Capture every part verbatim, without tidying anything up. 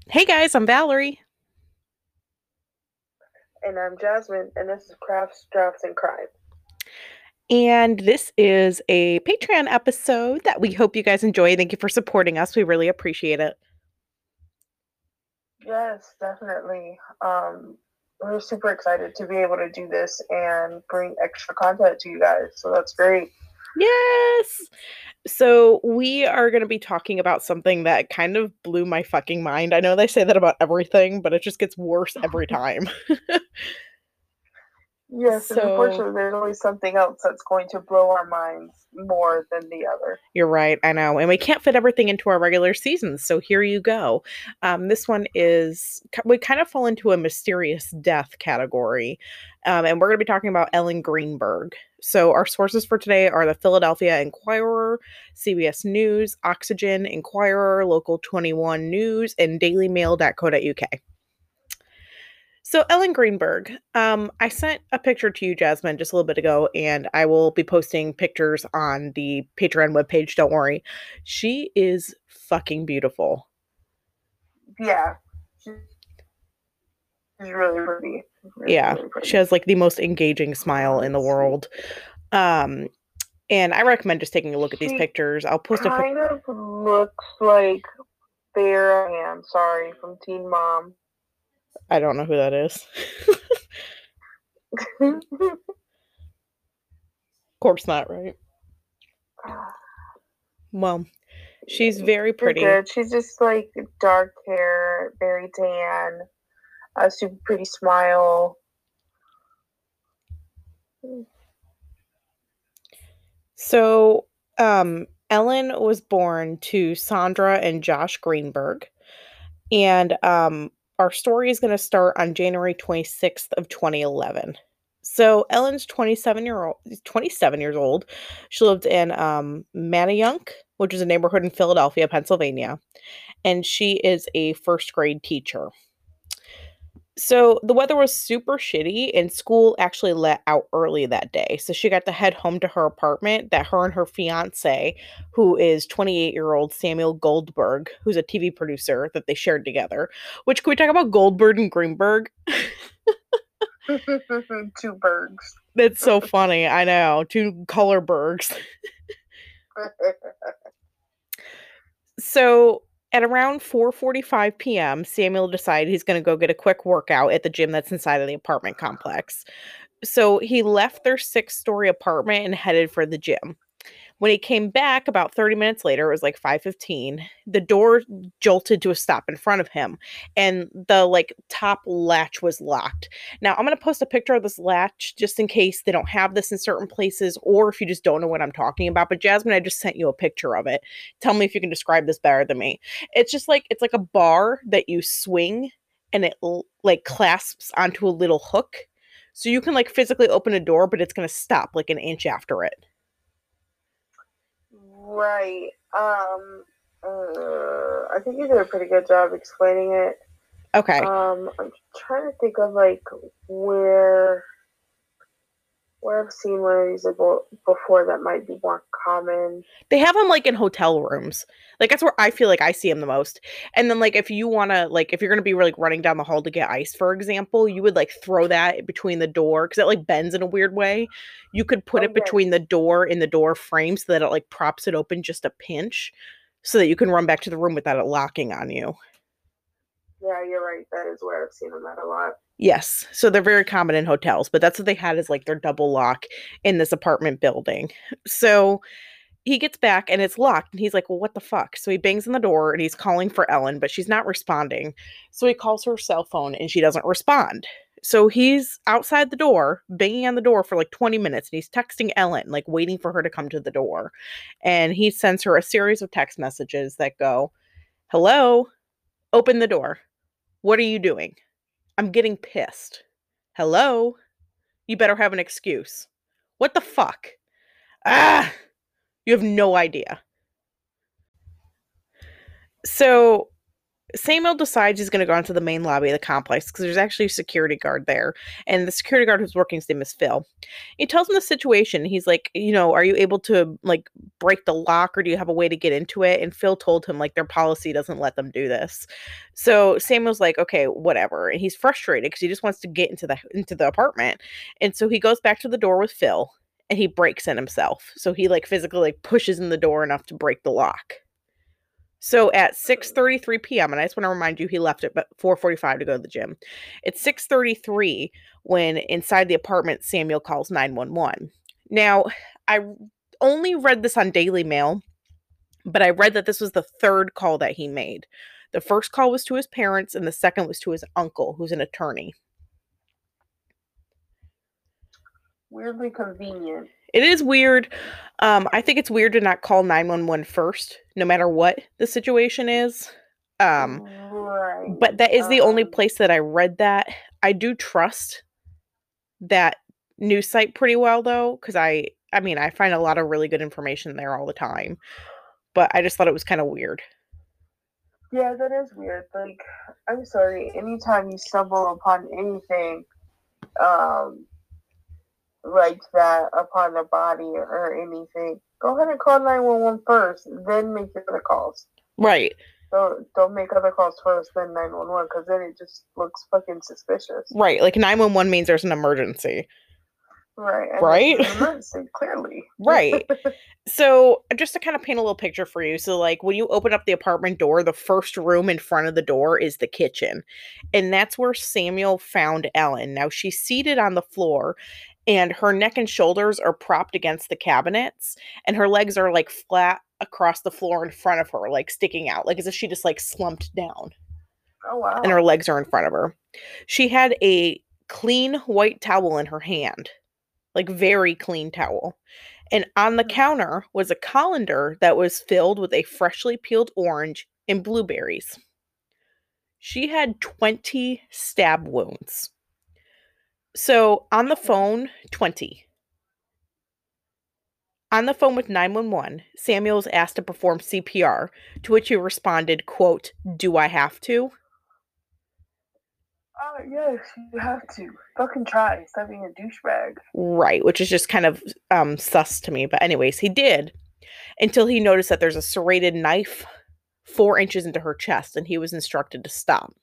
Hey guys, I'm Valerie. And I'm Jasmine, and this is Crafts, Drafts, and Crime. And this is a Patreon episode that we hope you guys enjoy. Thank you for supporting us. We really appreciate it. Yes, definitely. Um, we're super excited to be able to do this and bring extra content to you guys. So that's great. Yes. So, we are going to be talking about something that kind of blew my fucking mind. I know they say that about everything, but it just gets worse every time. Yes, and So, unfortunately, there's always something else that's going to blow our minds more than the other. you're right, I know. And we can't fit everything into our regular seasons. So here you go. Um, this one is, we kind of fall into a mysterious death category. Um, and we're going to be talking about Ellen Greenberg. So our sources for today are the Philadelphia Inquirer, C B S News, Oxygen, Inquirer, Local twenty-one News, and Daily Mail dot co dot U K. So Ellen Greenberg, um, I sent a picture to you, Jasmine, just a little bit ago, and I will be posting pictures on the Patreon webpage. Don't worry. She is fucking beautiful. Yeah, she's really pretty. Really, Yeah, really she pretty. has like the most engaging smile Uh, in the let's see. world. Um, and I recommend just taking a look at these She pictures. I'll post a pic. kind of looks like Farrah I am, sorry, from Teen Mom. I don't know who that is. Of course not, right? Well, she's very You're pretty. good. She's just like dark hair, very tan, a super pretty smile. So, um, Ellen was born to Sandra and Josh Greenberg. And um, our story is going to start on January twenty-sixth of twenty eleven. So Ellen's twenty-seven year old twenty-seven years old. She lived in um Manayunk, which is a neighborhood in Philadelphia, Pennsylvania, and she is a first grade teacher. So the weather was super shitty and school actually let out early that day. So she got to head home to her apartment that her and her fiance, who is twenty-eight-year-old Samuel Goldberg, who's a T V producer that they shared together. Which, can we talk about Goldberg and Greenberg? Two birds. That's so funny. I know. Two colorbergs. So at around four forty-five p.m., Samuel decided he's going to go get a quick workout at the gym that's inside of the apartment complex. So he left their six story apartment and headed for the gym. When he came back about thirty minutes later, it was like five fifteen, the door jolted to a stop in front of him and the like top latch was locked. Now, I'm going to post a picture of this latch just in case they don't have this in certain places or if you just don't know what I'm talking about. But Jasmine, I just sent you a picture of it. Tell me if you can describe this better than me. It's just like it's like a bar that you swing and it like clasps onto a little hook. So you can like physically open a door, but it's going to stop like an inch after it. Right. Um. Uh, I think you did a pretty good job explaining it. Okay. Um, I'm trying to think of like where where I've seen one of these before that might be more common. They have them like in hotel rooms. Like that's where I feel like I see them the most. And then like if you want to like if you're going to be like running down the hall to get ice for example, you would like throw that between the door cuz it like bends in a weird way. You could put Oh it yes, between the door and the door frame so that it like props it open just a pinch so that you can run back to the room without it locking on you. yeah, you're right. That is where I've seen them at a lot. Yes. So they're very common in hotels, but that's what they had as like their double lock in this apartment building. So he gets back and it's locked and he's like, well, what the fuck? So he bangs on the door and he's calling for Ellen, but she's not responding. So he calls her cell phone and she doesn't respond. So he's outside the door banging on the door for like twenty minutes and he's texting Ellen like waiting for her to come to the door. And he sends her a series of text messages that go, hello, open the door, what are you doing? I'm getting pissed. Hello, you better have an excuse. What the fuck? Ah, you have no idea. So Samuel decides he's going to go into the main lobby of the complex because there's actually a security guard there. And the security guard who's working, his name is Phil. He tells him the situation. He's like, you know, are you able to like break the lock or do you have a way to get into it? And Phil told him like their policy doesn't let them do this. So Samuel's like, okay, whatever. And he's frustrated because he just wants to get into the into the apartment. And so he goes back to the door with Phil and he breaks in himself. So he like physically like pushes in the door enough to break the lock. So at six thirty-three p.m., and I just want to remind you, he left at four forty-five to go to the gym. It's six thirty-three when inside the apartment, Samuel calls nine one one. Now, I only read this on Daily Mail, but I read that this was the third call that he made. The first call was to his parents, and the second was to his uncle, who's an attorney. Weirdly convenient. It is weird. Um, I think it's weird to not call nine one one first, no matter what the situation is. Um, right. But that is the um, only place that I read that. I do trust that news site pretty well, though, because I, I mean, I find a lot of really good information there all the time. But I just thought it was kind of weird. Yeah, that is weird. Like, I'm sorry, anytime you stumble upon anything, um... like that upon a body or anything, go ahead and call nine one one first, then make your other calls. Right. Don't, don't make other calls first, then nine one one, because then it just looks fucking suspicious. Right. Like nine one one means there's an emergency. Right. And right? An emergency, clearly. Right. So just to kind of paint a little picture for you. So like when you open up the apartment door, the first room in front of the door is the kitchen. And that's where Samuel found Ellen. Now she's seated on the floor and her neck and shoulders are propped against the cabinets and her legs are like flat across the floor in front of her, like sticking out, like as if she just like slumped down. Oh, wow. And her legs are in front of her. She had a clean white towel in her hand, like very clean towel. And on the counter was a colander that was filled with a freshly peeled orange and blueberries. She had twenty stab wounds. So on the phone, twenty. On the phone with nine one one, Samuel was asked to perform C P R, to which he responded, quote, "Do I have to?" Oh, uh, yes, you have to. Fucking try. Stop being a douchebag. Right, which is just kind of um, sus to me. But anyways, he did, until he noticed that there's a serrated knife four inches into her chest, and he was instructed to stop.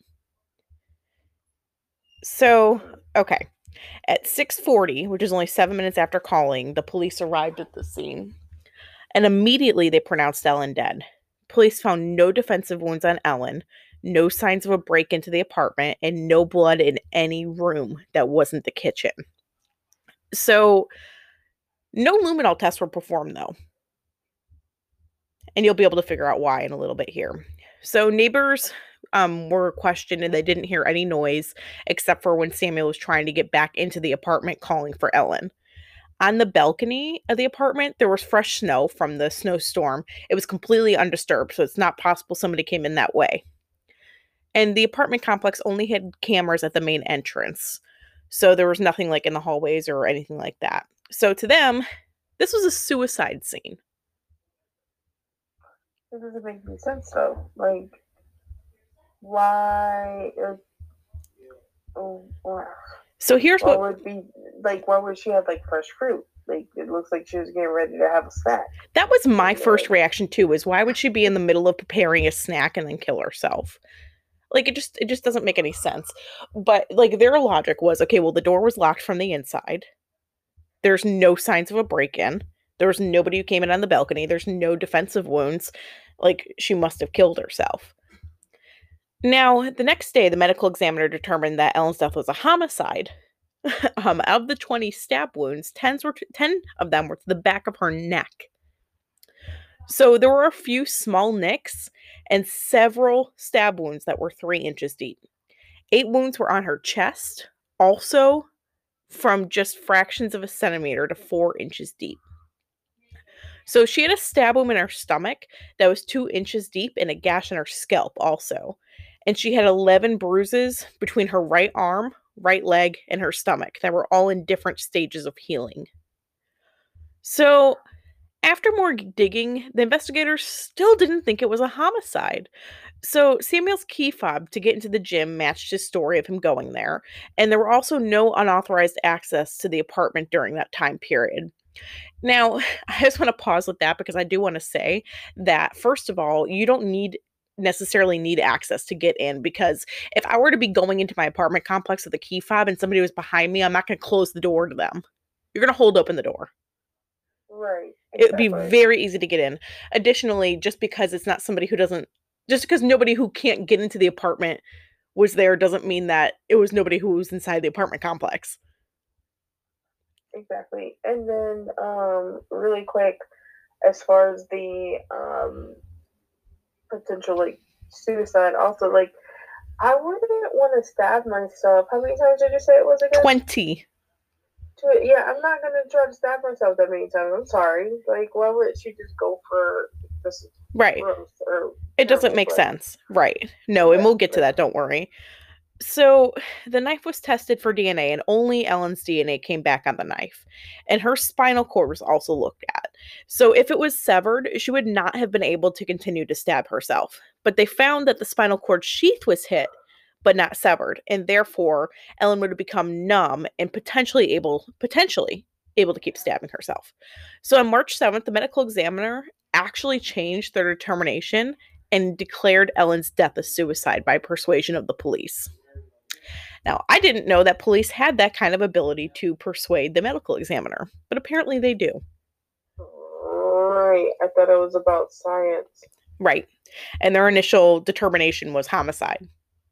So, okay. At six forty, which is only seven minutes after calling, the police arrived at the scene. And immediately they pronounced Ellen dead. Police found no defensive wounds on Ellen, no signs of a break into the apartment, and no blood in any room that wasn't the kitchen. So, no luminol tests were performed, though. And you'll be able to figure out why in a little bit here. So, neighbors um, were questioned and they didn't hear any noise except for when Samuel was trying to get back into the apartment calling for Ellen. On the balcony of the apartment, there was fresh snow from the snowstorm. It was completely undisturbed, so it's not possible somebody came in that way. And the apartment complex only had cameras at the main entrance. So there was nothing like in the hallways or anything like that. So to them, this was a suicide scene. It doesn't make any sense, though. Like, why? Uh, oh, wow. So here's what, what would be like. Why would she have like fresh fruit? Like it looks like she was getting ready to have a snack. That was my first reaction too. Is why would she be in the middle of preparing a snack and then kill herself? Like it just it just doesn't make any sense. But like their logic was okay. Well, the door was locked from the inside. There's no signs of a break-in. There was nobody who came in on the balcony. There's no defensive wounds. Like she must have killed herself. Now, the next day, the medical examiner determined that Ellen's death was a homicide. um, of the twenty stab wounds, tens were to, ten of them were to the back of her neck. So there were a few small nicks and several stab wounds that were three inches deep. Eight wounds were on her chest, also from just fractions of a centimeter to four inches deep. So she had a stab wound in her stomach that was two inches deep and a gash in her scalp also. And she had eleven bruises between her right arm, right leg, and her stomach that were all in different stages of healing. So after more digging, the investigators still didn't think it was a homicide. So Samuel's key fob to get into the gym matched his story of him going there, and there were also no unauthorized access to the apartment during that time period. Now, I just want to pause with that because I do want to say that, first of all, you don't need necessarily need access to get in, because if I were to be going into my apartment complex with a key fob and somebody was behind me, I'm not going to close the door to them. You're going to hold open the door. Right. It would be exactly. very easy to get in. Additionally, just because it's not somebody who doesn't, just because nobody who can't get into the apartment was there doesn't mean that it was nobody who was inside the apartment complex. Exactly. And then, um, really quick, as far as the um, potential like suicide, also like I wouldn't want to stab myself. How many times did you say it was again? twenty. To, yeah, I'm not gonna try to stab myself that many times. I'm sorry. Like, why would she just go for this? Right. Or, it doesn't make but, sense. Right. No, yeah, and we'll get to that. Don't worry. So the knife was tested for D N A, and only Ellen's D N A came back on the knife. And her spinal cord was also looked at. So if it was severed, she would not have been able to continue to stab herself. But they found that the spinal cord sheath was hit, but not severed. And therefore, Ellen would have become numb and potentially able, potentially able to keep stabbing herself. So on March seventh, the medical examiner actually changed their determination and declared Ellen's death a suicide by persuasion of the police. Now, I didn't know that police had that kind of ability to persuade the medical examiner, but apparently they do. Right. I thought it was about science. Right. And their initial determination was homicide.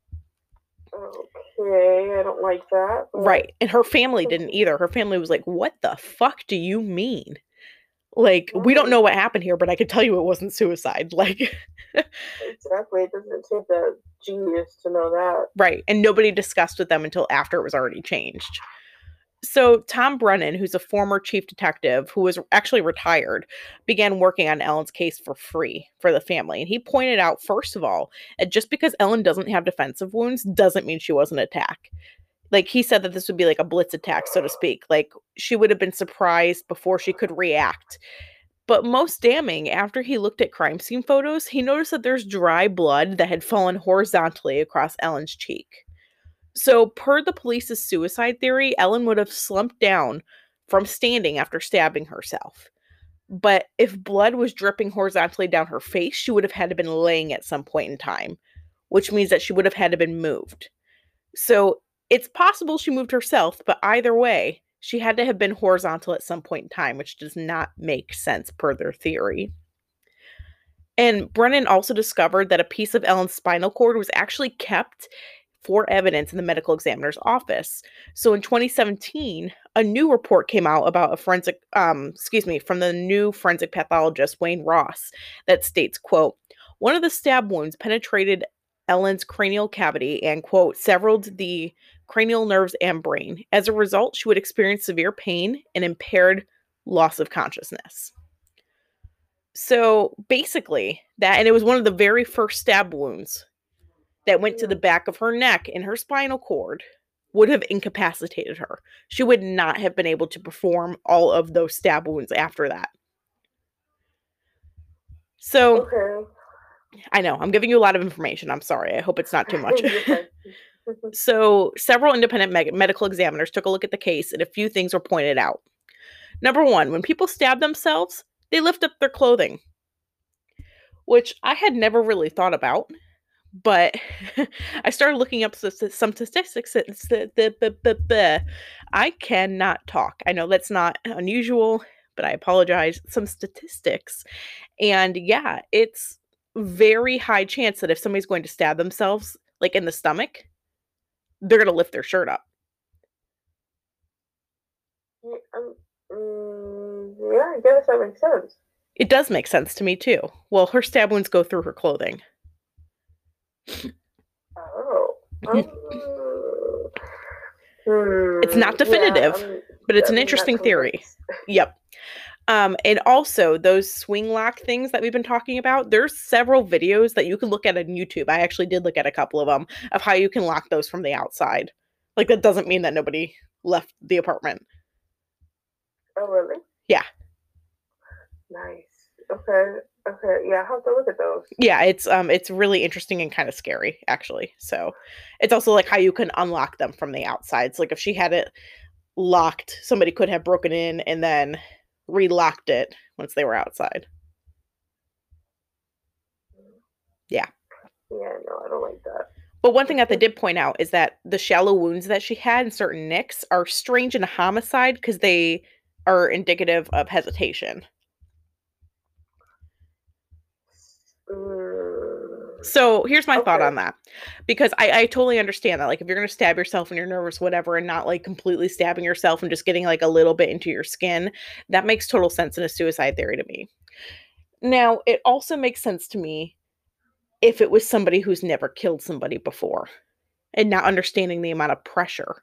Okay, I don't like that. But... Right. And her family didn't either. Her family was like, what the fuck do you mean? Like, we don't know what happened here, but I could tell you it wasn't suicide. Like, exactly. It doesn't take a genius to know that. Right. And nobody discussed with them until after it was already changed. So Tom Brennan, who's a former chief detective who was actually retired, began working on Ellen's case for free for the family. And he pointed out, first of all, that just because Ellen doesn't have defensive wounds doesn't mean she wasn't attacked. Like, he said that this would be like a blitz attack, so to speak. Like, she would have been surprised before she could react. But most damning, after he looked at crime scene photos, he noticed that there's dry blood that had fallen horizontally across Ellen's cheek. So, per the police's suicide theory, Ellen would have slumped down from standing after stabbing herself. But if blood was dripping horizontally down her face, she would have had to have been laying at some point in time, which means that she would have had to have been moved. So, it's possible she moved herself, but either way, she had to have been horizontal at some point in time, which does not make sense per their theory. And Brennan also discovered that a piece of Ellen's spinal cord was actually kept for evidence in the medical examiner's office. So in twenty seventeen, a new report came out about a forensic, um, excuse me, from the new forensic pathologist, Wayne Ross, that states, quote, one of the stab wounds penetrated Ellen's cranial cavity and, quote, severed the cranial nerves and brain. As a result, she would experience severe pain and impaired loss of consciousness. So basically, that, and it was one of the very first stab wounds that went to the back of her neck and her spinal cord, would have incapacitated her. She would not have been able to perform all of those stab wounds after that. So, okay. I know, I'm giving you a lot of information. I'm sorry. I hope it's not too much. So, several independent me- medical examiners took a look at the case, and a few things were pointed out. Number one, when people stab themselves, they lift up their clothing, which I had never really thought about. But I started looking up some statistics. I cannot talk. I know that's not unusual, but I apologize. Some statistics. And yeah, it's very high chance that if somebody's going to stab themselves, like in the stomach, they're going to lift their shirt up. Yeah, um, um, yeah, I guess that makes sense. It does make sense to me, too. Well, her stab wounds go through her clothing. Oh. Um, it's not definitive, yeah, um, but it's an interesting theory. Yep. Um, and also, those swing lock things that we've been talking about, there's several videos that you can look at on YouTube. I actually did look at a couple of them of how you can lock those from the outside. Like, that doesn't mean that nobody left the apartment. Oh, really? Yeah. Nice. Okay. Okay. Yeah, I have to look at those. Yeah, it's um it's really interesting and kind of scary actually. So it's also like how you can unlock them from the outside. So like if she had it locked, somebody could have broken in and then relocked it once they were outside. Yeah. Yeah, no, I don't like that. But one thing that they did point out is that the shallow wounds that she had in certain nicks are strange in a homicide because they are indicative of hesitation. Mm, So here's my thought okay. on that. Because I, I totally understand that. Like, if you're going to stab yourself and you're nervous, whatever, and not like completely stabbing yourself and just getting like a little bit into your skin, that makes total sense in a suicide theory to me. Now, it also makes sense to me if it was somebody who's never killed somebody before and not understanding the amount of pressure.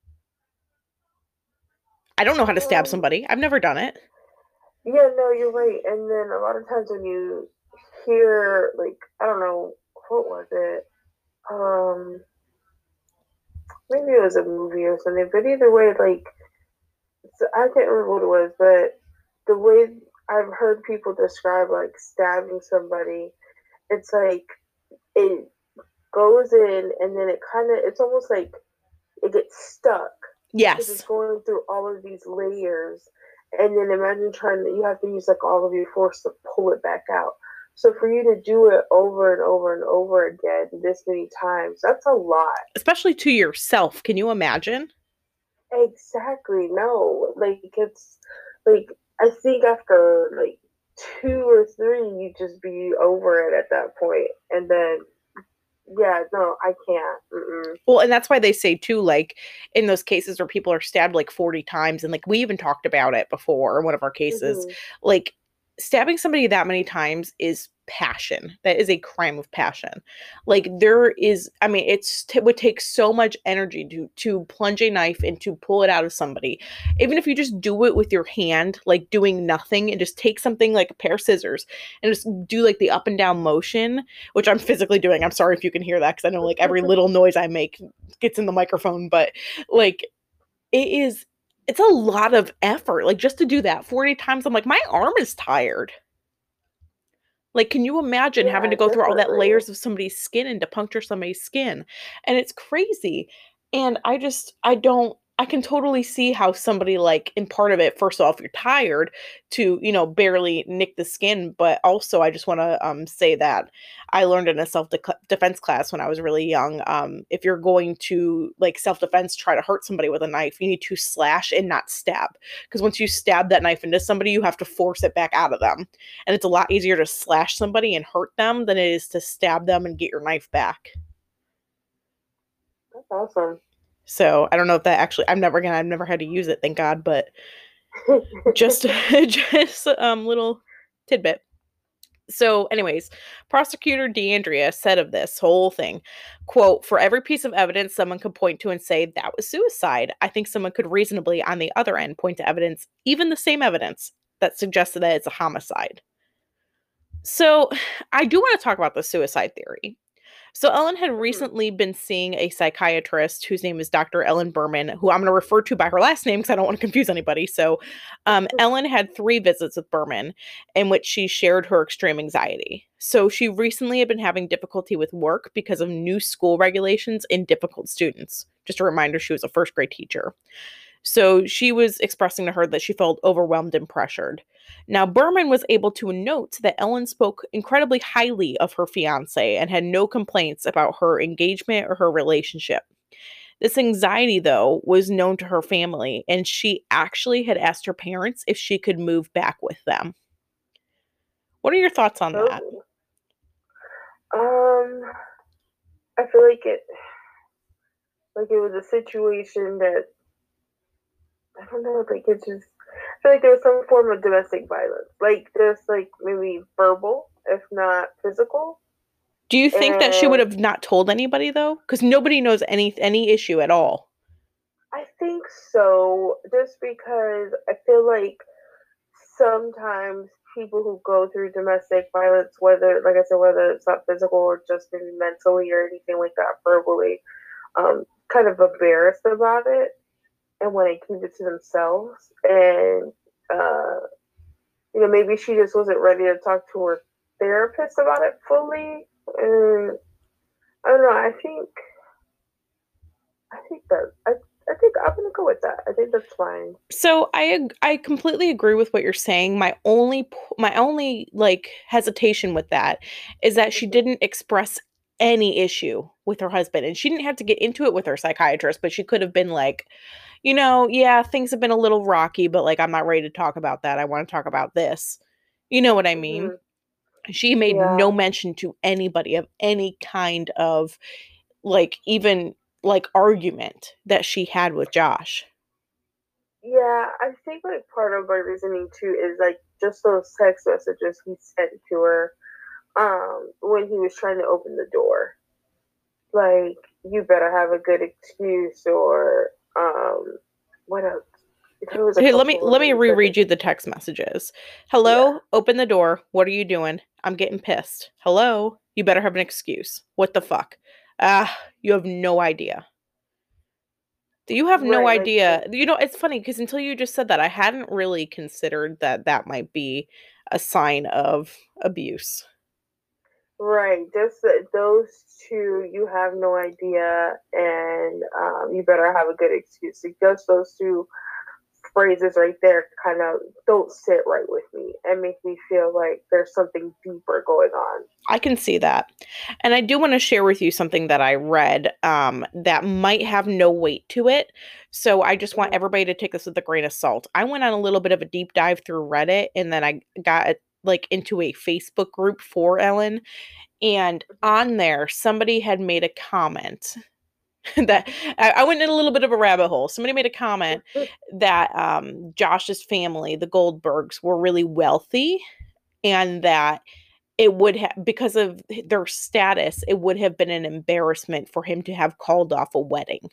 I don't know how to stab Um, somebody. I've never done it. yeah, no, you're right. And then a lot of times when you hear, like, I don't know, what was it? Um, maybe it was a movie or something. But either way, like, so I can't remember what it was, but the way I've heard people describe like stabbing somebody, it's like it goes in and then it kind of, it's almost like it gets stuck because it's Yes. going through all of these layers. And then imagine trying to, you have to use like all of your force to pull it back out. So for you to do it over and over and over again this many times, that's a lot. Especially to yourself. Can you imagine? Exactly. No, like it's like I think after like two or three, you just be over it at that point, and then yeah, no, I can't. Mm-mm. Well, and that's why they say too, like in those cases where people are stabbed like forty times, and like we even talked about it before in one of our cases, Mm-hmm. like stabbing somebody that many times is passion. That is a crime of passion. Like there is, I mean, it's it would take so much energy to to plunge a knife and to pull it out of somebody. Even if you just do it with your hand, like doing nothing, and just take something like a pair of scissors and just do like the up and down motion, which I'm physically doing. I'm sorry if you can hear that because I know like every little noise I make gets in the microphone, but like it is it's a lot of effort. Like just to do that forty times, I'm like, my arm is tired. Like, can you imagine having Yeah, to go through all that definitely. layers of somebody's skin and to puncture somebody's skin? And it's crazy. And I just, I don't, I can totally see how somebody like in part of it, first off, you're tired to, you know, barely nick the skin. But also, I just want to um, say that I learned in a self defense class when I was really young. Um, if you're going to like self defense, try to hurt somebody with a knife, you need to slash and not stab. Because once you stab that knife into somebody, you have to force it back out of them. And it's a lot easier to slash somebody and hurt them than it is to stab them and get your knife back. That's awesome. So I don't know if that actually, I've never, again, I've never had to use it, thank God, but just, just um little tidbit. So, anyways, prosecutor DeAndrea said of this whole thing, quote, for every piece of evidence someone could point to and say that was suicide, I think someone could reasonably, on the other end, point to evidence, even the same evidence, that suggested that it's a homicide. So, I do want to talk about the suicide theory. So, Ellen had Mhm. recently been seeing a psychiatrist whose name is Doctor Ellen Berman, who I'm going to refer to by her last name because I don't want to confuse anybody. So, um, Ellen had three visits with Berman in which she shared her extreme anxiety. So, she recently had been having difficulty with work because of new school regulations and difficult students. Just a reminder, she was a first grade teacher. So she was expressing to her that she felt overwhelmed and pressured. Now, Berman was able to note that Ellen spoke incredibly highly of her fiance and had no complaints about her engagement or her relationship. This anxiety, though, was known to her family, and she actually had asked her parents if she could move back with them. What are your thoughts on that? Oh, um, I feel like it, like it was a situation that I don't know, like it's just. I feel like there was some form of domestic violence, like just like maybe verbal, if not physical. Do you think that she would And have not told anybody though? Because nobody knows any any issue at all. I think so, just because I feel like sometimes people who go through domestic violence, whether, like I said, whether it's not physical or just maybe mentally or anything like that, verbally, um, kind of embarrassed about it and want to keep it to themselves. And uh, you know, maybe she just wasn't ready to talk to her therapist about it fully. And I don't know. I think, I think that I, I think I'm gonna go with that. I think that's fine. So I I completely agree with what you're saying. My only my only like hesitation with that is that she didn't express any issue with her husband, and she didn't have to get into it with her psychiatrist, but she could have been like, you know, yeah, things have been a little rocky, but like I'm not ready to talk about that. I want to talk about this. You know what I mean? Mm-hmm. She made no Yeah, mention to anybody of any kind of like even like argument that she had with Josh. yeah. I think like part of my reasoning too is like just those text messages he sent to her um when he was trying to open the door. Like, you better have a good excuse, or um what else? There was a Hey, let me couple of let me them. He said that, reread you the text messages. yeah. Hello, open the door. What are you doing? I'm getting pissed. Hello, you better have an excuse. What the fuck? Ah, you have no idea. You have no Right, like idea. the, You know, it's funny because until you just said that, I hadn't really considered that that might be a sign of abuse. right, just the, those two, you have no idea, and um, you better have a good excuse. Like, just those two phrases right there kind of don't sit right with me and make me feel like there's something deeper going on. I can see that. And I do want to share with you something that I read um, that might have no weight to it. So I just want Mm-hmm. everybody to take this with a grain of salt. I went on a little bit of a deep dive through Reddit and then I got like into a Facebook group for Ellen. And on there, somebody had made a comment that I, I went in a little bit of a rabbit hole. Somebody made a comment that um, Josh's family, the Goldbergs, were really wealthy and that it would have because of their status, it would have been an embarrassment for him to have called off a wedding.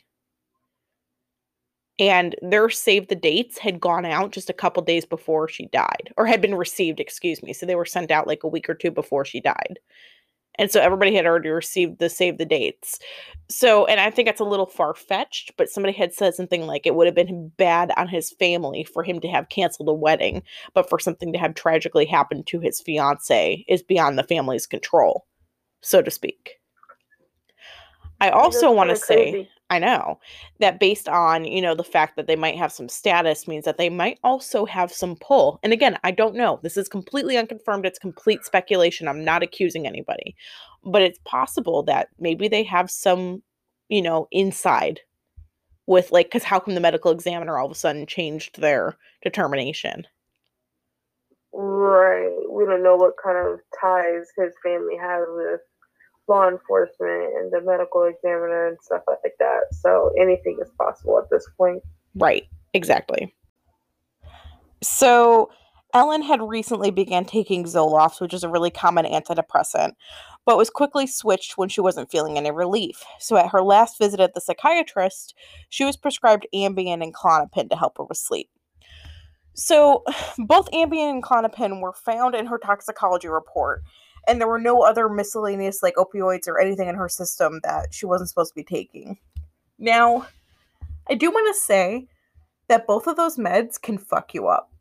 And their save the dates had gone out just a couple days before she died, or had been received, excuse me. So they were sent out like a week or two before she died. And so everybody had already received the save the dates. So, and I think that's a little far fetched, but somebody had said something like it would have been bad on his family for him to have canceled a wedding, but for something to have tragically happened to his fiance is beyond the family's control, so to speak. I I mean, also that's want kind to of say, crazy. I know that based on, you know, the fact that they might have some status means that they might also have some pull. And again, I don't know. This is completely unconfirmed. It's complete speculation. I'm not accusing anybody. But it's possible that maybe they have some, you know, inside with like, because how come the medical examiner all of a sudden changed their determination? Right. We don't know what kind of ties his family has with law enforcement and the medical examiner and stuff like that. So anything is possible at this point. Right. Exactly. So Ellen had recently began taking Zoloft, which is a really common antidepressant, but was quickly switched when she wasn't feeling any relief. So at her last visit at the psychiatrist, she was prescribed Ambien and Klonopin to help her with sleep. So both Ambien and Klonopin were found in her toxicology report, and there were no other miscellaneous like opioids or anything in her system that she wasn't supposed to be taking. Now, I do want to say that both of those meds can fuck you up.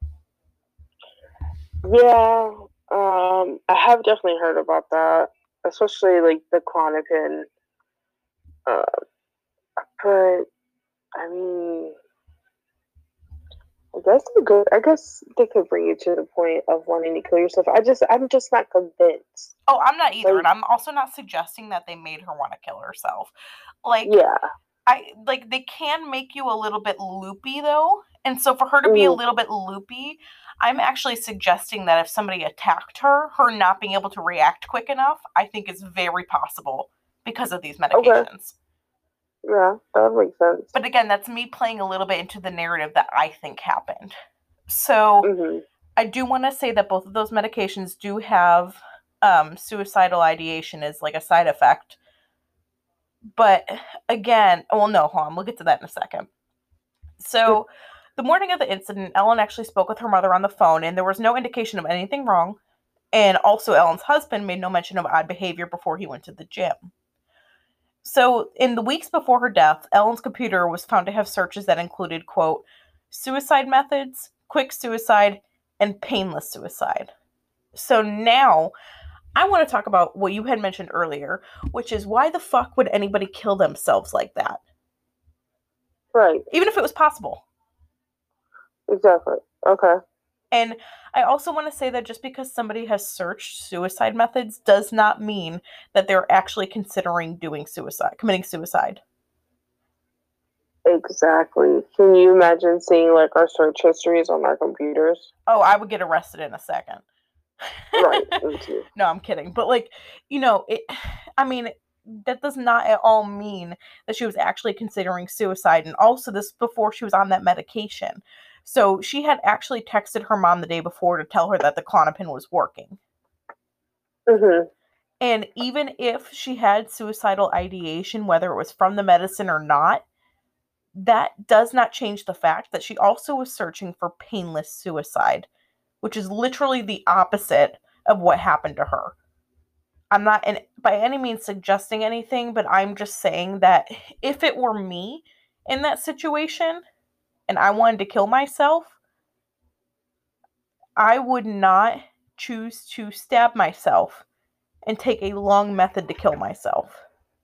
Yeah, um, I have definitely heard about that, especially like the Clonopin. Uh, but I mean, I guess they could. I guess they could bring you to the point of wanting to kill yourself. I just, I'm just not convinced. Oh, I'm not either, Like, and I'm also not suggesting that they made her want to kill herself. Like, yeah, I like they can make you a little bit loopy though. And so for her to be a mm, little bit loopy, I'm actually suggesting that if somebody attacked her, her not being able to react quick enough, I think is very possible because of these okay, medications. yeah, that makes sense. But again, that's me playing a little bit into the narrative that I think happened. So Mm-hmm. I do want to say that both of those medications do have um, suicidal ideation as like a side effect. But again, well, no, hold on, we'll get to that in a second. So, the morning of the incident, Ellen actually spoke with her mother on the phone, and there was no indication of anything wrong. And also, Ellen's husband made no mention of odd behavior before he went to the gym. So, in the weeks before her death, Ellen's computer was found to have searches that included, quote, suicide methods, quick suicide, and painless suicide. So now I want to talk about what you had mentioned earlier, which is why the fuck would anybody kill themselves like that? Right. Even if it was possible. Exactly. Okay. And I also want to say that just because somebody has searched suicide methods does not mean that they're actually considering doing suicide, committing suicide. Exactly. Can you imagine seeing like our search histories on our computers? Oh, I would get arrested in a second. Right. Me too. No, I'm kidding. But like, you know, it I mean, that does not at all mean that she was actually considering suicide. And also this before she was on that medication. So she had actually texted her mom the day before to tell her that the Klonopin was working. Mm-hmm. And even if she had suicidal ideation, whether it was from the medicine or not, that does not change the fact that she also was searching for painless suicide, which is literally the opposite of what happened to her. I'm not in, by any means suggesting anything, but I'm just saying that if it were me in that situation and I wanted to kill myself, I would not choose to stab myself and take a long method to kill myself.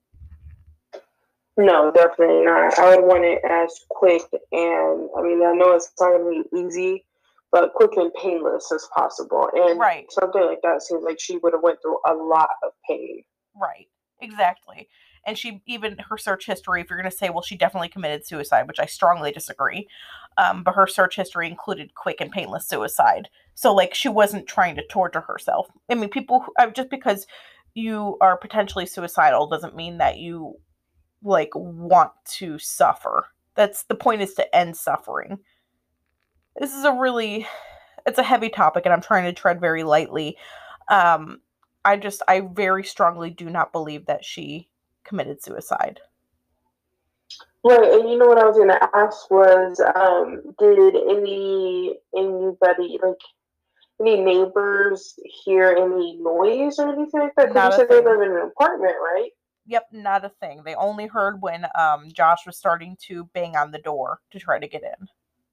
No, definitely not. I would want it as quick and, I mean, I know it's not going to be easy, but quick and painless as possible. And right. something like that seems like she would have went through a lot of pain. Right. Exactly. And she, even her search history, if you're going to say, well, she definitely committed suicide, which I strongly disagree. Um, but her search history included quick and painless suicide. So, like, she wasn't trying to torture herself. I mean, people, who, uh, just because you are potentially suicidal doesn't mean that you, like, want to suffer. That's the point, is to end suffering. This is a really, it's a heavy topic, and I'm trying to tread very lightly. Um, I just, I very strongly do not believe that she committed suicide. Right, and you know what I was going to ask was, um, did any anybody like any neighbors hear any noise or anything like that? Because you Not a said they thing. live in an apartment, right? Yep, not a thing. They only heard when um, Josh was starting to bang on the door to try to get in.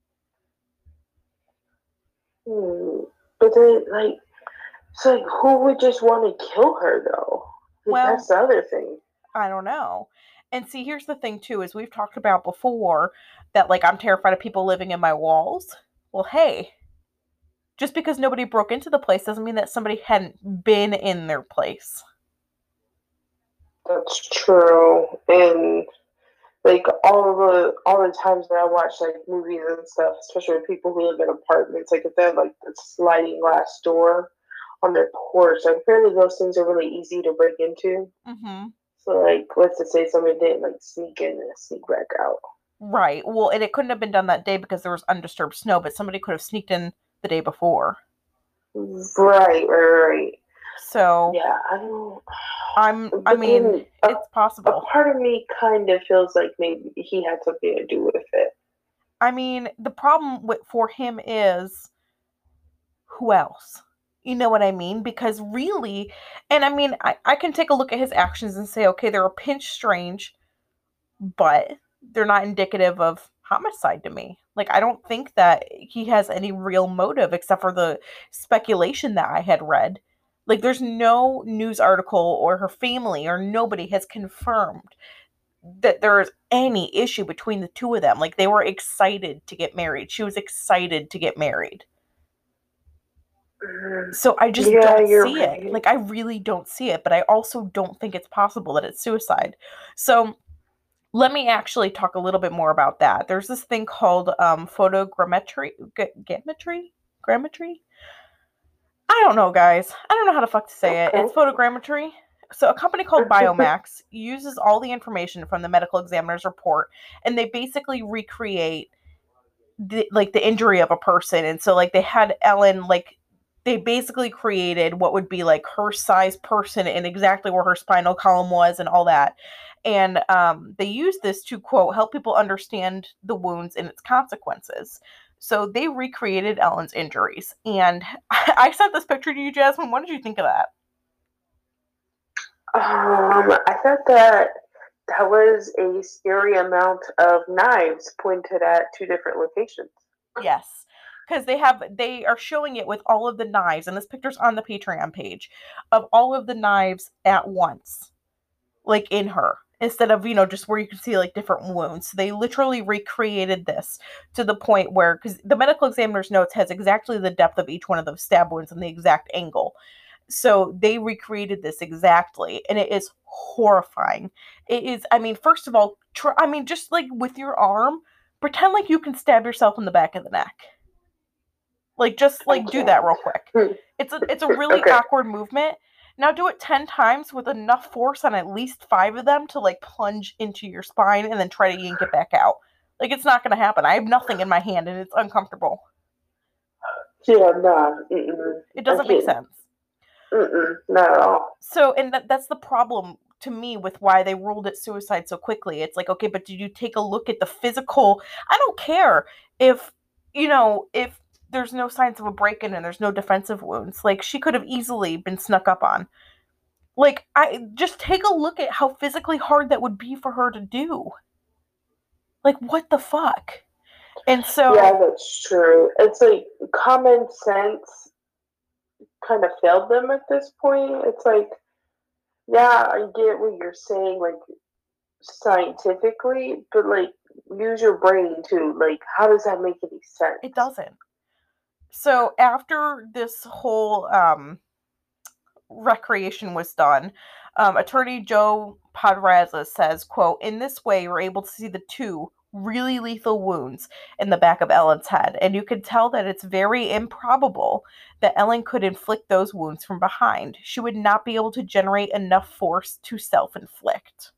Hmm. But they like, so like, who would just want to kill her though? Like, Well, that's the other thing. I don't know. And see, here's the thing too, is we've talked about before that, like, I'm terrified of people living in my walls. Well, hey, just because nobody broke into the place doesn't mean that somebody hadn't been in their place. That's true, and like all the all the times that I watch like movies and stuff, especially with people who live in apartments, like if they have like the sliding glass door on their porch, like apparently those things are really easy to break into. Mm-hmm. So like, let's just say somebody didn't like sneak in and sneak back out. Right. Well, and it couldn't have been done that day because there was undisturbed snow, but somebody could have sneaked in the day before. Right, right, right. So yeah, I don't. I'm. I mean, then, a, it's possible. A part of me kind of feels like maybe he had something to do with it. I mean, the problem with for him is who else? You know what I mean? Because really, and I mean, I, I can take a look at his actions and say, okay, they're a pinch strange, but they're not indicative of homicide to me. Like, I don't think that he has any real motive except for the speculation that I had read. Like, there's no news article or her family or nobody has confirmed that there is any issue between the two of them. Like, they were excited to get married. She was excited to get married. So I just yeah, don't you're see right. it. Like, I really don't see it, but I also don't think it's possible that it's suicide. So let me actually talk a little bit more about that. There's this thing called um, photogrammetry. G- Grammetry? Grammetry? I don't know, guys. I don't know how to fuck to say it. Okay. It's photogrammetry. So a company called Biomax uses all the information from the medical examiner's report, and they basically recreate the, like the injury of a person. And so like they had Ellen, like they basically created what would be like her size person and exactly where her spinal column was and all that. And um, they use this to, quote, help people understand the wounds and its consequences. So they recreated Ellen's injuries. And I sent this picture to you, Jasmine. What did you think of that? Um, I thought that that was a scary amount of knives pointed at two different locations. Yes. because they have they are showing it with all of the knives, and this picture's on the Patreon page of all of the knives at once, like in her, instead of, you know, just where you can see like different wounds. So they literally recreated this to the point where, because the medical examiner's notes has exactly the depth of each one of those stab wounds and the exact angle. So they recreated this exactly, and it is horrifying. It is, I mean, first of all, try, I mean, just like with your arm, pretend like you can stab yourself in the back of the neck. Like, just like do that real quick. It's a it's a really okay. awkward movement. Now do it ten times with enough force on at least five of them to like plunge into your spine and then try to yank it back out. Like, it's not going to happen. I have nothing in my hand and it's uncomfortable. Yeah, nah. Mm-mm. It doesn't make sense. Mm-mm, not at all. So, and that, that's the problem to me with why they ruled it suicide so quickly. It's like, okay, but did you take a look at the physical? I don't care if, you know, if there's no signs of a break-in and there's no defensive wounds. Like, she could have easily been snuck up on. Like, I just take a look at how physically hard that would be for her to do. Like, what the fuck? And so... Yeah, that's true. It's like common sense kind of failed them at this point. It's like, yeah, I get what you're saying, like, scientifically, but, like, use your brain, too. Like, how does that make any sense? It doesn't. So, after this whole um, recreation was done, um, attorney Joe Podraza says, quote, "In this way, you're able to see the two really lethal wounds in the back of Ellen's head, and you can tell that it's very improbable that Ellen could inflict those wounds from behind. She would not be able to generate enough force to self-inflict."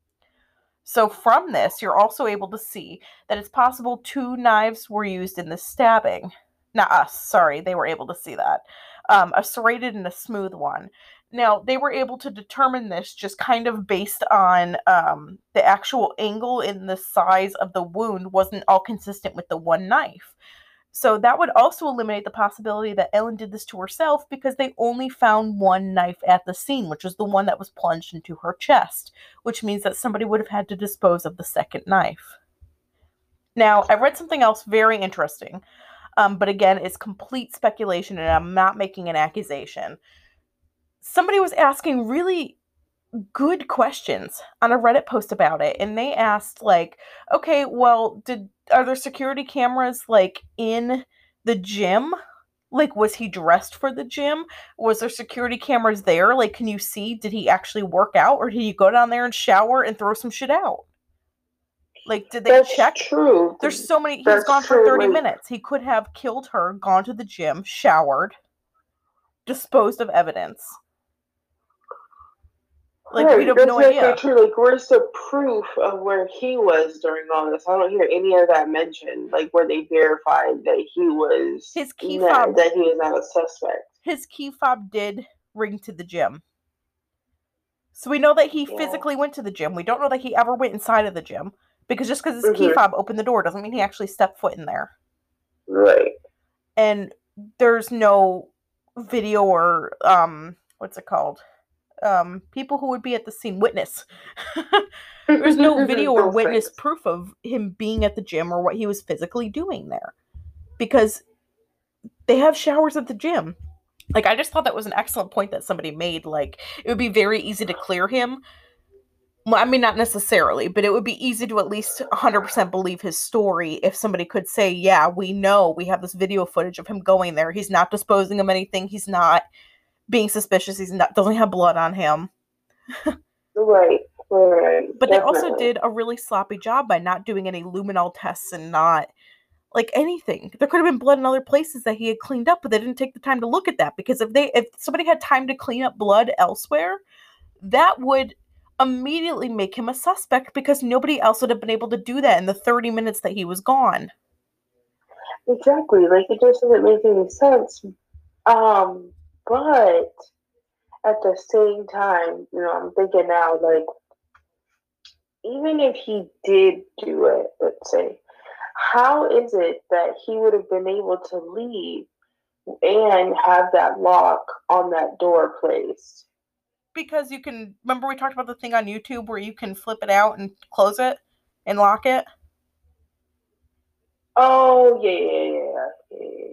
So from this, you're also able to see that it's possible two knives were used in the stabbing. Not us, sorry, they were able to see that. Um, a serrated and a smooth one. Now, they were able to determine this just kind of based on um, the actual angle and the size of the wound wasn't all consistent with the one knife. So that would also eliminate the possibility that Ellen did this to herself, because they only found one knife at the scene, which was the one that was plunged into her chest, which means that somebody would have had to dispose of the second knife. Now, I read something else very interesting, um, but again, it's complete speculation and I'm not making an accusation. Somebody was asking really good questions on a Reddit post about it, and they asked, like, okay, well, did are there security cameras like in the gym? Like, was he dressed for the gym? Was there security cameras there? Like, can you see, did he actually work out, or did he go down there and shower and throw some shit out? Like, did they That's check? True. There's so many. He was gone for thirty minutes. He could have killed her, gone to the gym, showered, disposed of evidence. Like, right, we have no idea. That's true. Like, where's the proof of where he was during all this? I don't hear any of that mentioned. Like, where they verified that he was his key not, fob, that he was not a suspect. His key fob did ring to the gym, so we know that he yeah. physically went to the gym. We don't know that he ever went inside of the gym, because just because his mm-hmm. key fob opened the door doesn't mean he actually stepped foot in there. Right. And there's no video or um, what's it called? Um, people who would be at the scene, witness. There's no video or witness proof of him being at the gym or what he was physically doing there, because they have showers at the gym. Like, I just thought that was an excellent point that somebody made. Like, it would be very easy to clear him. Well, I mean, not necessarily, but it would be easy to at least one hundred percent believe his story if somebody could say, yeah, we know, we have this video footage of him going there. He's not disposing of anything. He's not being suspicious. He's not, doesn't have blood on him. Right. Right. But Definitely. They also did a really sloppy job by not doing any luminol tests and not, like, anything. There could have been blood in other places that he had cleaned up, but they didn't take the time to look at that, because if they, if somebody had time to clean up blood elsewhere, that would immediately make him a suspect, because nobody else would have been able to do that in the thirty minutes that he was gone. Exactly. Like, it just doesn't make any sense. Um, but at the same time, you know, I'm thinking now, like, even if he did do it, let's say, how is it that he would have been able to leave and have that lock on that door placed? Because you can, remember we talked about the thing on YouTube where you can flip it out and close it and lock it? Oh, yeah, yeah, yeah. yeah,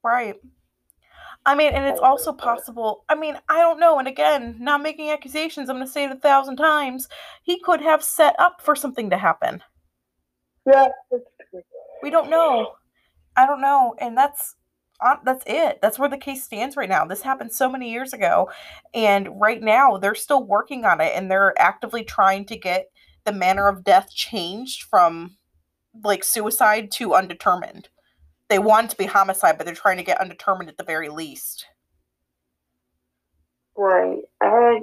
Right. I mean, and it's also possible. I mean, I don't know. And again, not making accusations, I'm going to say it a thousand times. He could have set up for something to happen. Yeah. We don't know. I don't know. And that's uh, that's it. That's where the case stands right now. This happened so many years ago. And right now, they're still working on it. And they're actively trying to get the manner of death changed from like suicide to undetermined. They want it to be homicide, but they're trying to get undetermined at the very least. Right. I,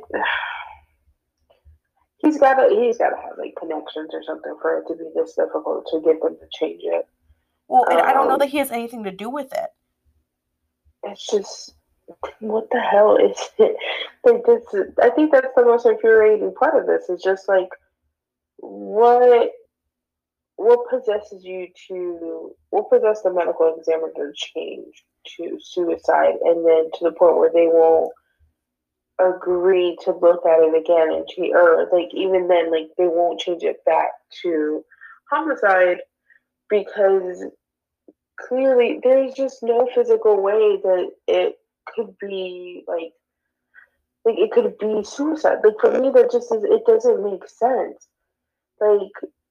he's got to he's got to have like connections or something for it to be this difficult to get them to change it. Well, and um, I don't know that he has anything to do with it. It's just, what the hell is it? Like this, I think that's the most infuriating part of this. Is just like, what, what possesses you to, what possesses the medical examiner to change to suicide, and then to the point where they won't agree to look at it again and change, or like even then, like they won't change it back to homicide, because clearly there's just no physical way that it could be like like it could be suicide. Like for me, that just is, it doesn't make sense. Like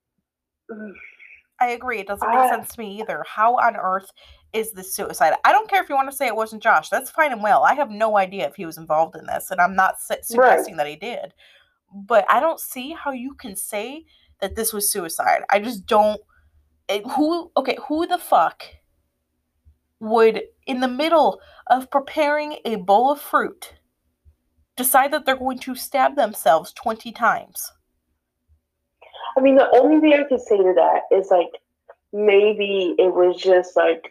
I agree, it doesn't make I, sense to me either. How on earth is this suicide? I don't care if you want to say it wasn't Josh. That's fine and well. I have no idea if he was involved in this, and I'm not suggesting right. that he did. But I don't see how you can say that this was suicide. I just don't. It, who? Okay, who the fuck would, in the middle of preparing a bowl of fruit, decide that they're going to stab themselves twenty times? I mean, the only thing I could say to that is, like, maybe it was just, like,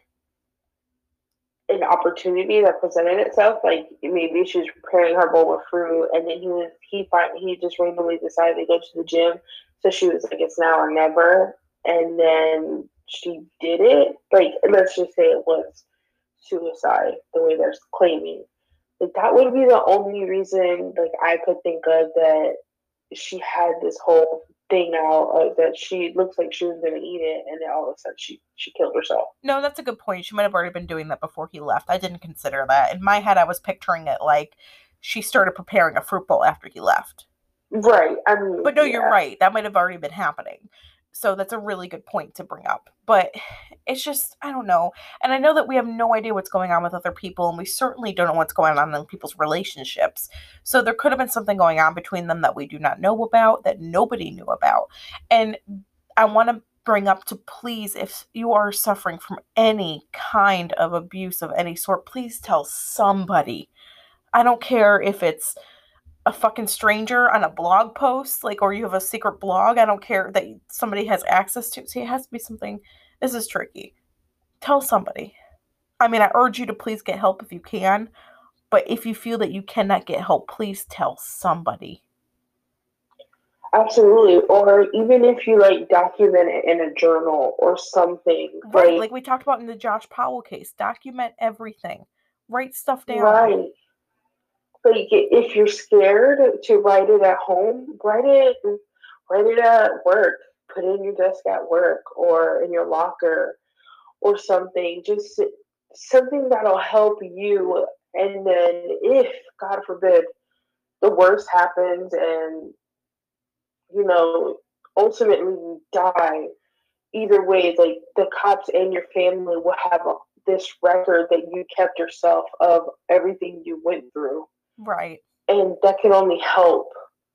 an opportunity that presented itself. Like, maybe she was preparing her bowl of fruit, and then he was, he find, he just randomly decided to go to the gym. So she was like, it's now or never. And then she did it. Like, let's just say it was suicide, the way they're claiming. Like, that would be the only reason, like, I could think of that she had this whole thing out of that she looks like she was going to eat it, and then all of a sudden she she killed herself. No, that's a good point. She might have already been doing that before he left. I didn't consider that. In my head, I was picturing it like she started preparing a fruit bowl after he left. Right. I mean, but no, yeah. You're right. That might have already been happening. So that's a really good point to bring up. But it's just, I don't know. And I know that we have no idea what's going on with other people, and we certainly don't know what's going on in people's relationships. So there could have been something going on between them that we do not know about, that nobody knew about. And I want to bring up to, please, if you are suffering from any kind of abuse of any sort, please tell somebody. I don't care if it's a fucking stranger on a blog post, like, or you have a secret blog. I don't care that somebody has access to. See, it has to be something. This is tricky. Tell somebody. I mean, I urge you to please get help if you can, but if you feel that you cannot get help, please tell somebody. Absolutely. Or even if you, like, document it in a journal or something. Right, like, like we talked about in the Josh Powell case. Document everything. Write stuff down. Right. Like, if you're scared to write it at home, write it, write it at work. Put it in your desk at work or in your locker or something. Just something that'll help you. And then if, God forbid, the worst happens and, you know, ultimately you die, either way, like, the cops and your family will have a, this record that you kept yourself of everything you went through. Right. And that can only help.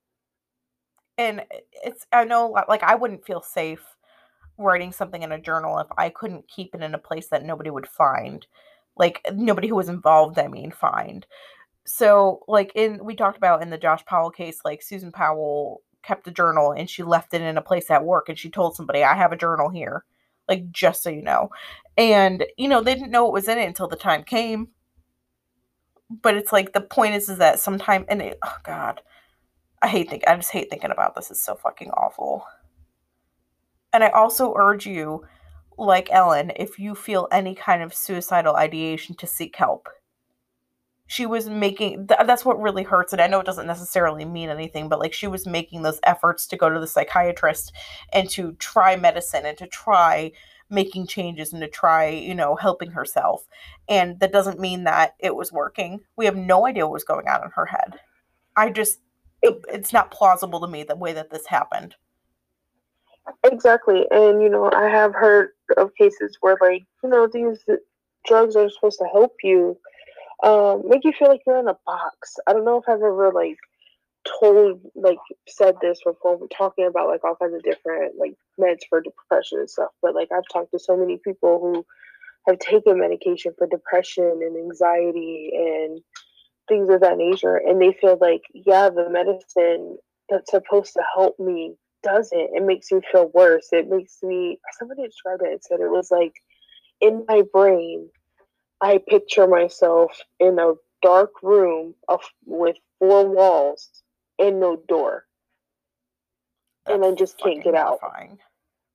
And it's, I know, like, I wouldn't feel safe writing something in a journal if I couldn't keep it in a place that nobody would find. Like, nobody who was involved, I mean, find. So, like, in, we talked about in the Josh Powell case, like, Susan Powell kept a journal and she left it in a place at work, and she told somebody, I have a journal here. Like, just so you know. And, you know, they didn't know what was in it until the time came. But it's like, the point is, is that sometime, and it, oh God, I hate think, I just hate thinking about this. It's so fucking awful. And I also urge you, like Ellen, if you feel any kind of suicidal ideation, to seek help. She was making, th- that's what really hurts. And I know it doesn't necessarily mean anything, but like, she was making those efforts to go to the psychiatrist and to try medicine and to try making changes and to try, you know, helping herself. And that doesn't mean that it was working. We have no idea what was going on in her head. I just, it's not plausible to me the way that this happened. Exactly. And, you know, I have heard of cases where, like, you know, these drugs are supposed to help you, um, make you feel like you're in a box. I don't know if I've ever, like, told, like, said this before. We're talking about, like, all kinds of different, like, meds for depression and stuff. But, like, I've talked to so many people who have taken medication for depression and anxiety and things of that nature. And they feel like, yeah, the medicine that's supposed to help me doesn't. It makes me feel worse. It makes me, somebody described it and said it was like, in my brain, I picture myself in a dark room of with four walls and no door. That's and I just can't get horrifying. out.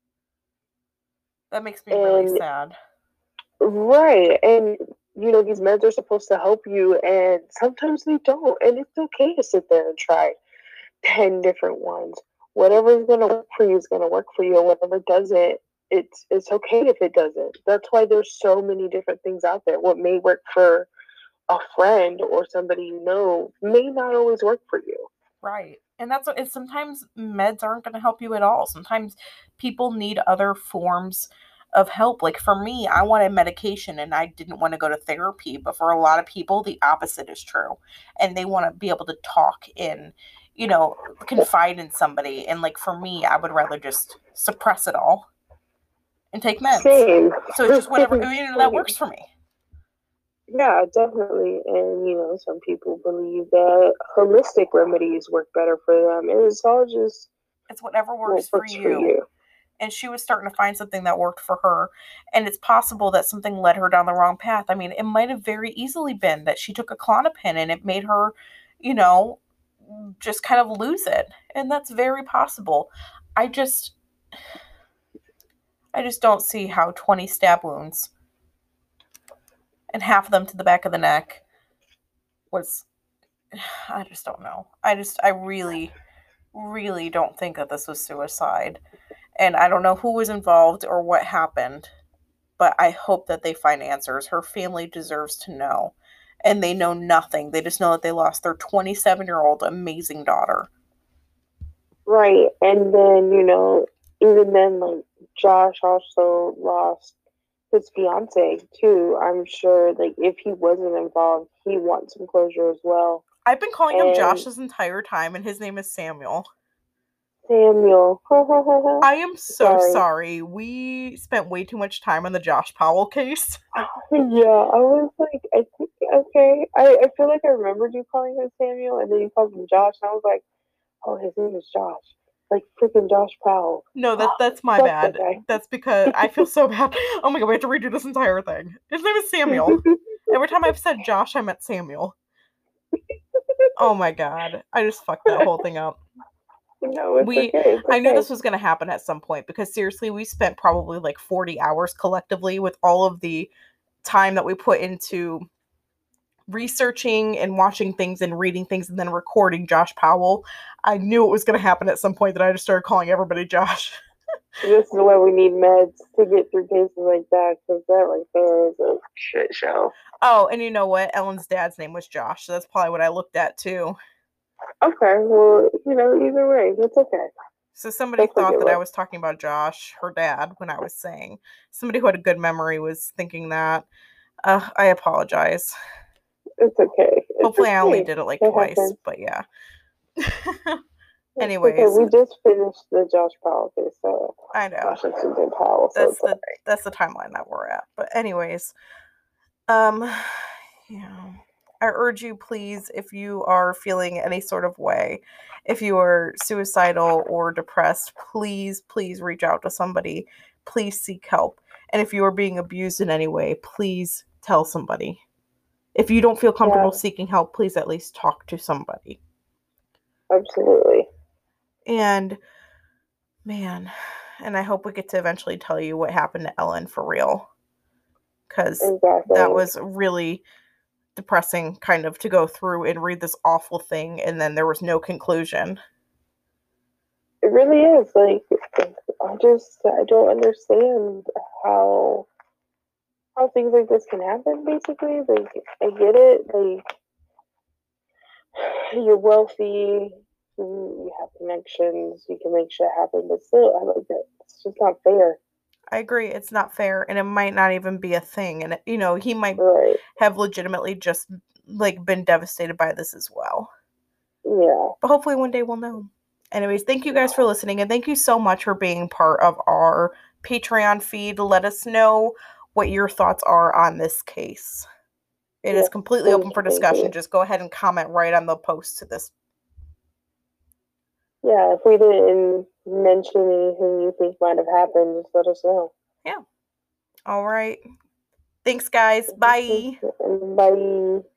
That makes me and, really sad. Right. And, you know, these meds are supposed to help you, and sometimes they don't. And it's okay to sit there and try ten different ones. Whatever is going to work for you is going to work for you, and whatever doesn't, it's it's okay if it doesn't. That's why there's so many different things out there. What may work for a friend or somebody you know may not always work for you. Right. And that's what it's sometimes meds aren't going to help you at all. Sometimes people need other forms of help. Like for me, I wanted medication and I didn't want to go to therapy, but for a lot of people, the opposite is true. And they want to be able to talk in, you know, confide in somebody. And like for me, I would rather just suppress it all and take meds. Same. So it's just whatever, you know, that works for me. Yeah, definitely. And, you know, some people believe that holistic remedies work better for them. And it's all just... It's whatever works, works for, you. for you. And she was starting to find something that worked for her. And it's possible that something led her down the wrong path. I mean, it might have very easily been that she took a Klonopin and it made her, you know, just kind of lose it. And that's very possible. I just... I just don't see how twenty stab wounds... and half of them to the back of the neck was, I just don't know. I just, I really, really don't think that this was suicide. And I don't know who was involved or what happened, but I hope that they find answers. Her family deserves to know. And they know nothing. They just know that they lost their twenty-seven-year-old amazing daughter. Right. And then, you know, even then, like, Josh also lost his fiance too. I'm sure, like, if he wasn't involved, he wants some closure as well. I've been calling and him Josh this entire time, and his name is Samuel. Samuel. I am so sorry. sorry. We spent way too much time on the Josh Powell case. Yeah, I was like, I think, okay. I, I feel like I remembered you calling him Samuel, and then you called him Josh, and I was like, oh, his name is Josh. Like freaking Josh Powell. No, that that's my bad. That that's because I feel so bad. Oh my god, we have to redo this entire thing. His name is Samuel. Every time I've said Josh, I meant Samuel. Oh my god, I just fucked that whole thing up. No, it's we, okay. It's okay. I knew this was going to happen at some point because seriously, we spent probably like forty hours collectively with all of the time that we put into researching and watching things and reading things and then recording Josh Powell. I knew it was going to happen at some point that I just started calling everybody Josh. This is why we need meds to get through cases like that, because that right there is a shit show. Oh, and you know what? Ellen's dad's name was Josh, so that's probably what I looked at too. Okay, well, you know, either way, that's okay. So somebody that's thought that I was talking about Josh, her dad, when I was saying. Somebody who had a good memory was thinking that. Uh, I apologize. It's okay. It's Hopefully okay. I only did it like it twice, happens. But yeah. Anyways. Okay, we just finished the Josh Powell case, so I know. Washington Powell, so that's the right. that's the timeline that we're at. But anyways, um, yeah. I urge you, please, if you are feeling any sort of way, if you are suicidal or depressed, please, please reach out to somebody. Please seek help. And if you are being abused in any way, please tell somebody. If you don't feel comfortable yeah. seeking help, please at least talk to somebody. Absolutely. And, man, and I hope we get to eventually tell you what happened to Ellen for real. Because exactly. that was really depressing kind of to go through and read this awful thing and then there was no conclusion. really is. Like, I just, I don't understand how, how things like this can happen, basically. Like, I get it. Like, you're wealthy, you have connections, you can make shit happen, but still, I like that. It's just not fair. I agree. It's not fair, and it might not even be a thing. And, you know, he might right. have legitimately just, like, been devastated by this as well. Yeah. But hopefully one day we'll know. Anyways, thank you guys for listening, and thank you so much for being part of our Patreon feed. Let us know what your thoughts are on this case. It yes, is completely open for discussion. Just go ahead and comment right on the post to this. Yeah, if we didn't mention anything you think might have happened, just let us know. Yeah. All right. Thanks, guys. Bye. Bye.